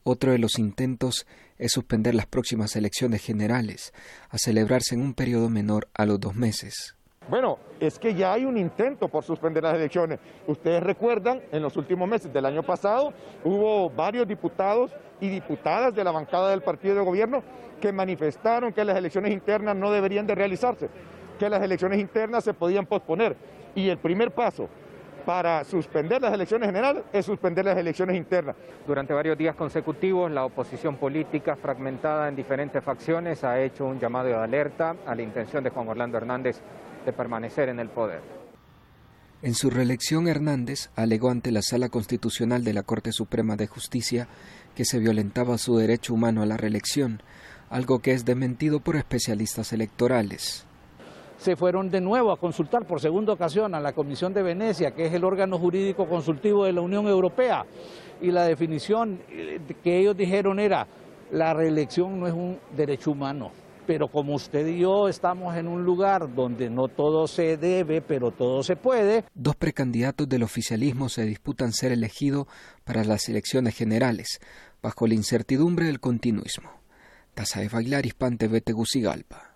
Otro de los intentos es suspender las próximas elecciones generales, a celebrarse en un periodo menor a los dos meses. Bueno, es que ya hay un intento por suspender las elecciones. Ustedes recuerdan, en los últimos meses del año pasado, hubo varios diputados y diputadas de la bancada del partido de gobierno que manifestaron que las elecciones internas no deberían de realizarse, que las elecciones internas se podían posponer. Y el primer paso para suspender las elecciones generales es suspender las elecciones internas. Durante varios días consecutivos, la oposición política, fragmentada en diferentes facciones, ha hecho un llamado de alerta a la intención de Juan Orlando Hernández de permanecer en el poder. En su reelección, Hernández alegó ante la Sala Constitucional de la Corte Suprema de Justicia que se violentaba su derecho humano a la reelección, algo que es desmentido por especialistas electorales. Se fueron de nuevo a consultar por segunda ocasión a la Comisión de Venecia, que es el órgano jurídico consultivo de la Unión Europea, y la definición que ellos dijeron era: la reelección no es un derecho humano. Pero como usted y yo estamos en un lugar donde no todo se debe, pero todo se puede. Dos precandidatos del oficialismo se disputan ser elegidos para las elecciones generales, bajo la incertidumbre del continuismo. Taza de Bailar, Hispan T V, Tegucigalpa.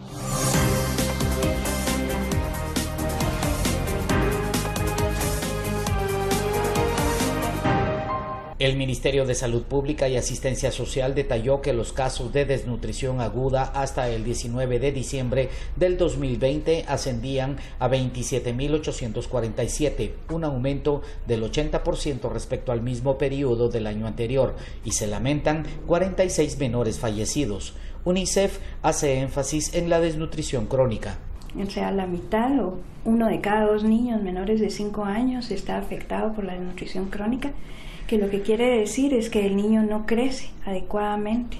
El Ministerio de Salud Pública y Asistencia Social detalló que los casos de desnutrición aguda hasta el diecinueve de diciembre del dos mil veinte ascendían a veintisiete mil ochocientos cuarenta y siete, un aumento del ochenta por ciento respecto al mismo periodo del año anterior, y se lamentan cuarenta y seis menores fallecidos. UNICEF hace énfasis en la desnutrición crónica. O sea, la mitad o uno de cada dos niños menores de cinco años está afectado por la desnutrición crónica, que lo que quiere decir es que el niño no crece adecuadamente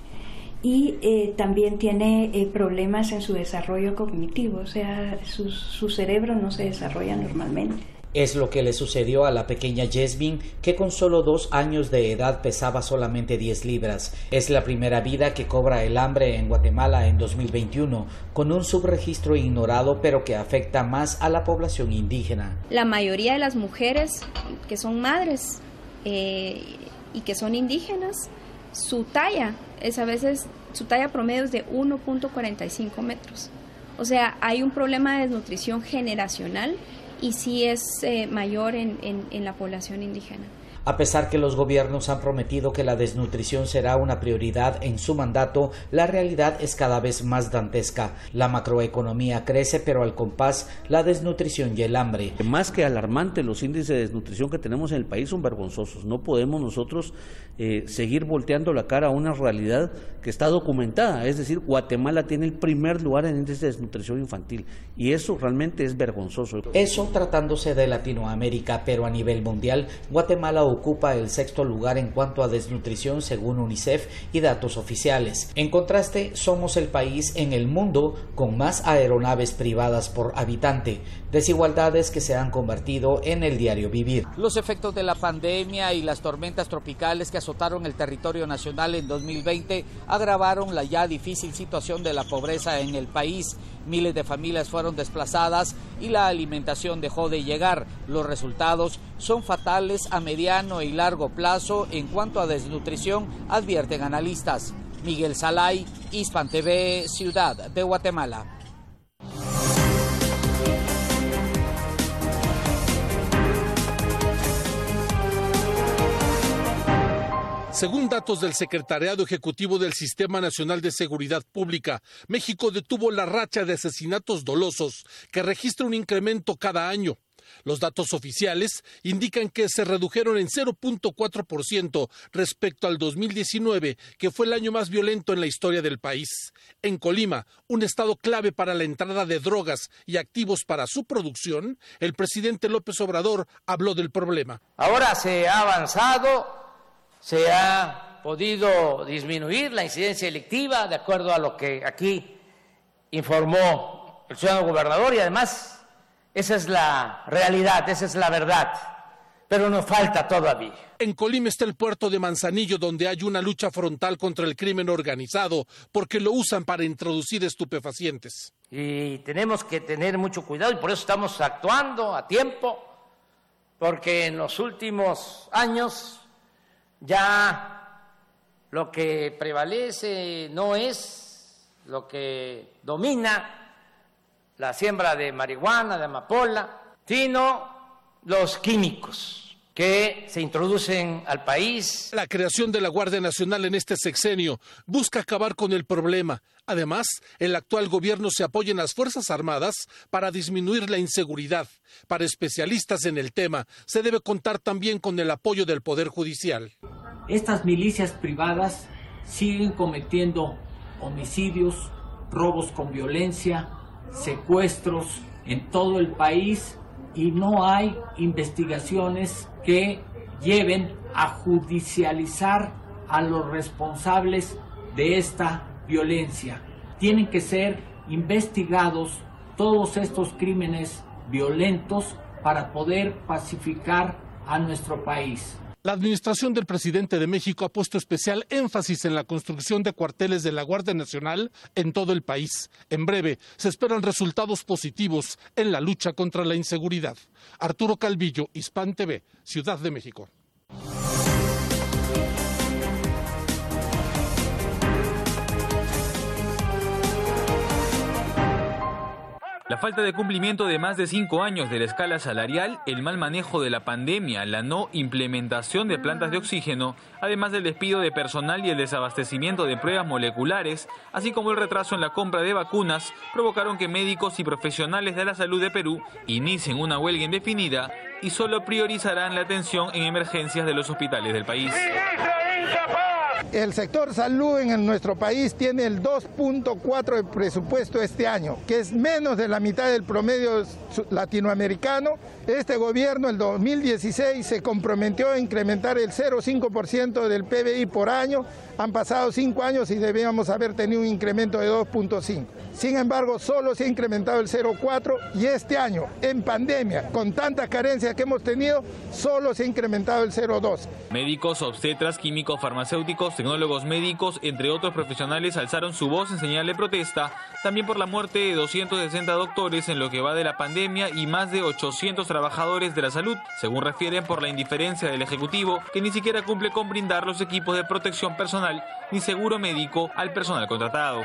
y eh, también tiene eh, problemas en su desarrollo cognitivo, o sea, su, su cerebro no se desarrolla normalmente. Es lo que le sucedió a la pequeña Yasmin, que con solo dos años de edad pesaba solamente diez libras. Es la primera vida que cobra el hambre en Guatemala en dos mil veintiuno, con un subregistro ignorado pero que afecta más a la población indígena. La mayoría de las mujeres que son madres eh, y que son indígenas, su talla es a veces, su talla promedio es de uno punto cuarenta y cinco metros. O sea, hay un problema de desnutrición generacional y sí es eh, mayor en, en, en la población indígena. A pesar que los gobiernos han prometido que la desnutrición será una prioridad en su mandato, la realidad es cada vez más dantesca. La macroeconomía crece, pero al compás la desnutrición y el hambre. Más que alarmante, los índices de desnutrición que tenemos en el país son vergonzosos. No podemos nosotros eh, seguir volteando la cara a una realidad que está documentada. Es decir, Guatemala tiene el primer lugar en índice de desnutrición infantil y eso realmente es vergonzoso. Eso tratándose de Latinoamérica, pero a nivel mundial, Guatemala ocupa el sexto lugar en cuanto a desnutrición según UNICEF y datos oficiales. En contraste, somos el país en el mundo con más aeronaves privadas por habitante, desigualdades que se han convertido en el diario vivir. Los efectos de la pandemia y las tormentas tropicales que azotaron el territorio nacional en dos mil veinte agravaron la ya difícil situación de la pobreza en el país. Miles de familias fueron desplazadas y la alimentación dejó de llegar. Los resultados son fatales a mediano y largo plazo en cuanto a desnutrición, advierten analistas. Miguel Salay, Hispan T V, Ciudad de Guatemala. Según datos del Secretariado Ejecutivo del Sistema Nacional de Seguridad Pública, México detuvo la racha de asesinatos dolosos, que registra un incremento cada año. Los datos oficiales indican que se redujeron en cero punto cuatro por ciento respecto al dos mil diecinueve, que fue el año más violento en la historia del país. En Colima, un estado clave para la entrada de drogas y activos para su producción, el presidente López Obrador habló del problema. Ahora se ha avanzado, se ha podido disminuir la incidencia delictiva, de acuerdo a lo que aquí informó el ciudadano gobernador, y además esa es la realidad, esa es la verdad, pero nos falta todavía. En Colima está el puerto de Manzanillo, donde hay una lucha frontal contra el crimen organizado, porque lo usan para introducir estupefacientes. Y tenemos que tener mucho cuidado y por eso estamos actuando a tiempo, porque en los últimos años ya lo que prevalece no es lo que domina la siembra de marihuana, de amapola, sino los químicos que se introducen al país. La creación de la Guardia Nacional en este sexenio busca acabar con el problema. Además, el actual gobierno se apoya en las Fuerzas Armadas para disminuir la inseguridad. Para especialistas en el tema, se debe contar también con el apoyo del Poder Judicial. Estas milicias privadas siguen cometiendo homicidios, robos con violencia, secuestros en todo el país y no hay investigaciones que lleven a judicializar a los responsables de esta violencia. Tienen que ser investigados todos estos crímenes violentos para poder pacificar a nuestro país. La administración del presidente de México ha puesto especial énfasis en la construcción de cuarteles de la Guardia Nacional en todo el país. En breve se esperan resultados positivos en la lucha contra la inseguridad. Arturo Calvillo, Hispan T V, Ciudad de México. La falta de cumplimiento de más de cinco años de la escala salarial, el mal manejo de la pandemia, la no implementación de plantas de oxígeno, además del despido de personal y el desabastecimiento de pruebas moleculares, así como el retraso en la compra de vacunas, provocaron que médicos y profesionales de la salud de Perú inicien una huelga indefinida y solo priorizarán la atención en emergencias de los hospitales del país. El sector salud en nuestro país tiene el dos punto cuatro de presupuesto este año, que es menos de la mitad del promedio latinoamericano. Este gobierno, el dos mil dieciséis, se comprometió a incrementar el cero punto cinco por ciento del P B I por año. Han pasado cinco años y debíamos haber tenido un incremento de dos punto cinco. Sin embargo, solo se ha incrementado el cero punto cuatro y este año, en pandemia, con tantas carencias que hemos tenido, solo se ha incrementado el cero punto dos. Médicos, obstetras, químicos, farmacéuticos, tecnólogos médicos, entre otros profesionales, alzaron su voz en señal de protesta, también por la muerte de doscientos sesenta doctores en lo que va de la pandemia y más de ochocientos trabajadores de la salud, según refieren por la indiferencia del Ejecutivo, que ni siquiera cumple con brindar los equipos de protección personal ni seguro médico al personal contratado.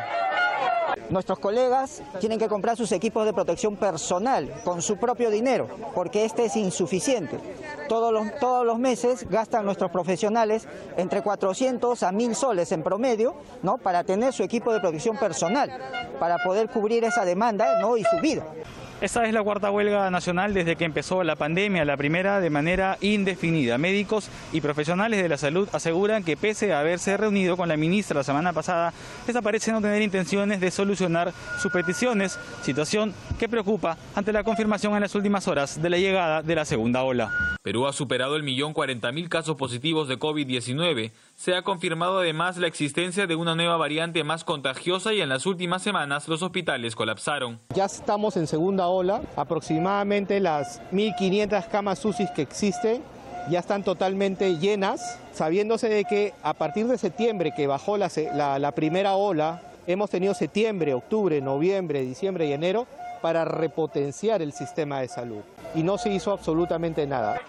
Nuestros colegas tienen que comprar sus equipos de protección personal con su propio dinero, porque este es insuficiente. Todos los, todos los meses gastan nuestros profesionales entre cuatrocientos a mil soles en promedio, ¿no?, para tener su equipo de protección personal, para poder cubrir esa demanda, ¿no?, y su vida. Esta es la cuarta huelga nacional desde que empezó la pandemia, la primera de manera indefinida. Médicos y profesionales de la salud aseguran que pese a haberse reunido con la ministra la semana pasada, esta parece no tener intenciones de solucionar sus peticiones, situación que preocupa ante la confirmación en las últimas horas de la llegada de la segunda ola. Perú ha superado el millón cuarenta mil casos positivos de COVID diecinueve. Se ha confirmado además la existencia de una nueva variante más contagiosa y en las últimas semanas los hospitales colapsaron. Ya estamos en segunda ola, aproximadamente las mil quinientas camas U C I que existen ya están totalmente llenas, sabiéndose de que a partir de septiembre, que bajó la, la, la primera ola, hemos tenido septiembre, octubre, noviembre, diciembre y enero para repotenciar el sistema de salud. Y no se hizo absolutamente nada.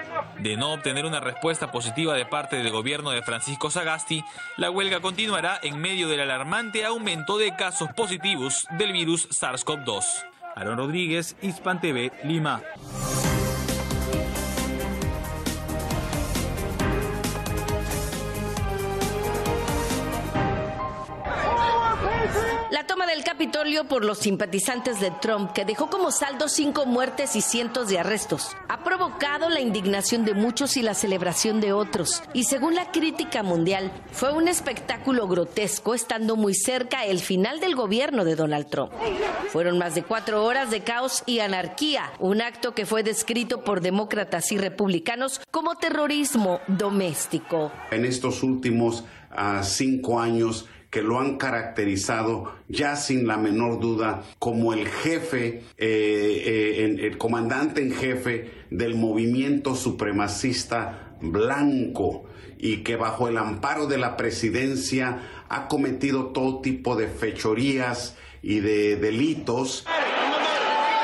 De no obtener una respuesta positiva de parte del gobierno de Francisco Sagasti, la huelga continuará en medio del alarmante aumento de casos positivos del virus SARS CoV dos. Aaron Rodríguez, Hispan T V, Lima. La toma del Capitolio por los simpatizantes de Trump, que dejó como saldo cinco muertes y cientos de arrestos, ha provocado la indignación de muchos y la celebración de otros. Y según la crítica mundial, fue un espectáculo grotesco, estando muy cerca el final del gobierno de Donald Trump. Fueron más de cuatro horas de caos y anarquía, un acto que fue descrito por demócratas y republicanos como terrorismo doméstico. En estos últimos uh, cinco años, que lo han caracterizado ya sin la menor duda como el jefe, eh, eh, el comandante en jefe del movimiento supremacista blanco, y que bajo el amparo de la presidencia ha cometido todo tipo de fechorías y de delitos.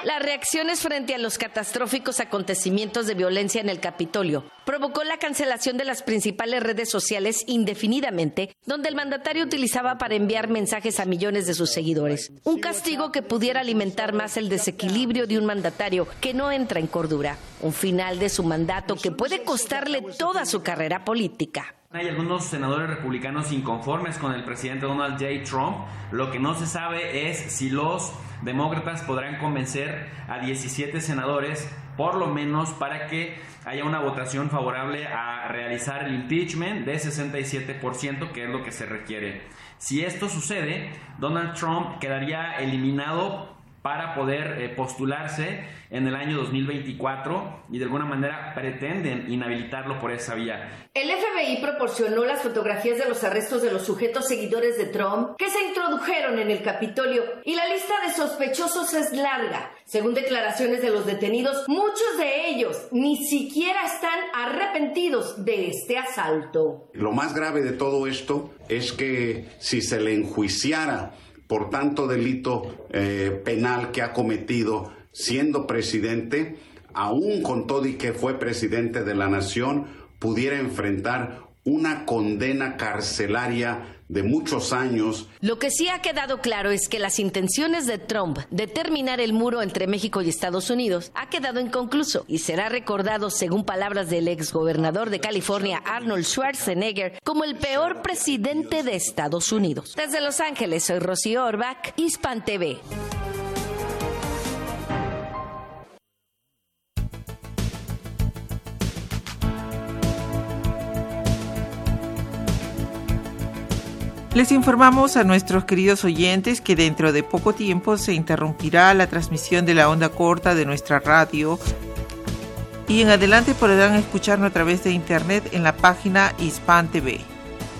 Las reacciones frente a los catastróficos acontecimientos de violencia en el Capitolio provocó la cancelación de las principales redes sociales indefinidamente, donde el mandatario utilizaba para enviar mensajes a millones de sus seguidores. Un castigo que pudiera alimentar más el desequilibrio de un mandatario que no entra en cordura. Un final de su mandato que puede costarle toda su carrera política. Hay algunos senadores republicanos inconformes con el presidente Donald J. Trump. Lo que no se sabe es si los demócratas podrán convencer a diecisiete senadores, por lo menos, para que haya una votación favorable a realizar el impeachment de sesenta y siete por ciento, que es lo que se requiere. Si esto sucede, Donald Trump quedaría eliminado para poder eh, postularse en el año dos mil veinticuatro y de alguna manera pretenden inhabilitarlo por esa vía. El F B I proporcionó las fotografías de los arrestos de los sujetos seguidores de Trump que se introdujeron en el Capitolio y la lista de sospechosos es larga. Según declaraciones de los detenidos, muchos de ellos ni siquiera están arrepentidos de este asalto. Lo más grave de todo esto es que si se le enjuiciara por tanto delito eh, penal que ha cometido siendo presidente, aún con todo y que fue presidente de la nación, pudiera enfrentar una condena carcelaria de muchos años. Lo que sí ha quedado claro es que las intenciones de Trump de terminar el muro entre México y Estados Unidos ha quedado inconcluso y será recordado, según palabras del exgobernador de California, Arnold Schwarzenegger, como el peor presidente de Estados Unidos. Desde Los Ángeles, soy Rocío Orbach, Hispan T V. Les informamos a nuestros queridos oyentes que dentro de poco tiempo se interrumpirá la transmisión de la onda corta de nuestra radio y en adelante podrán escucharnos a través de internet en la página Hispan T V.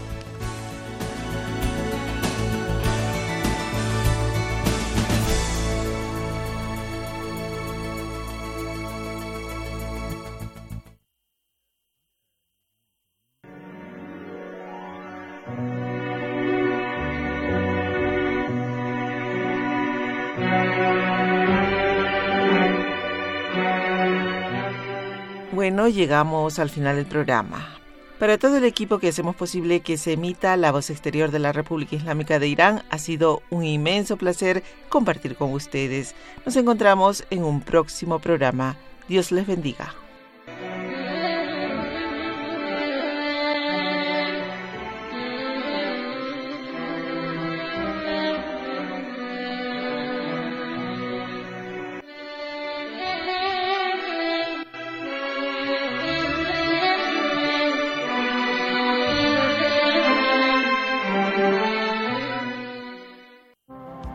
Bueno, llegamos al final del programa. Para todo el equipo que hacemos posible que se emita La Voz Exterior de la República Islámica de Irán, ha sido un inmenso placer compartir con ustedes. Nos encontramos en un próximo programa. Dios les bendiga.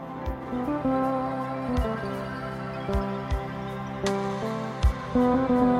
Thank you.